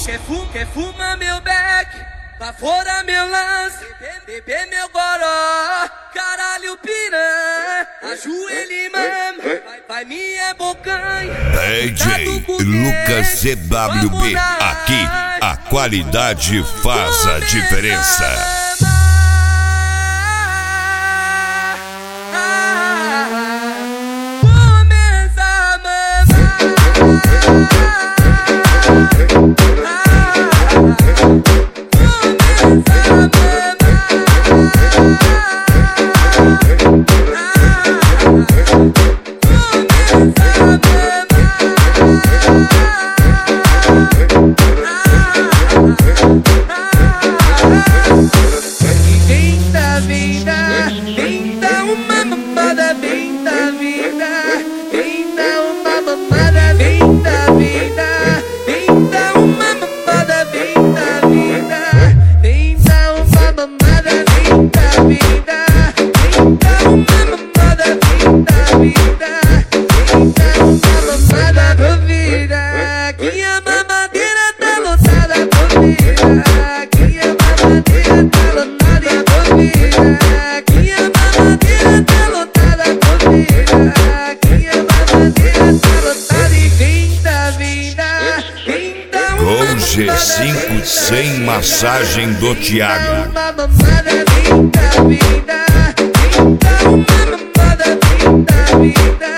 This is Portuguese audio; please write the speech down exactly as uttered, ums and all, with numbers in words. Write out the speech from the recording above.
Quer, fu quer fumar meu beck, pra fora meu lance, beber meu goró, caralho piranha, ajoelha e mama, vai, vai minha bocanha. D J Lucas C W B, aqui a qualidade faz a diferença. Vem da vida, vem dar uma mamada, vem da vida, vem dar uma mamada, vem da vida, vem dar uma mamada, vem da vida, vem dar uma mamada, vem da vida, vem dar uma mamada, vem da vida, vem dar uma mamada da vida, que a mamadeira tá lotada por vida, que a mamadeira tá lotada. Aqui a mamadeira tá lotada por vida, aqui a mamadeira tá lotada e vem da vida, vem da uma Com G cinco sem massagem do Thiago. uma mamada, vem da vida, vem da uma mamada, vem da vida.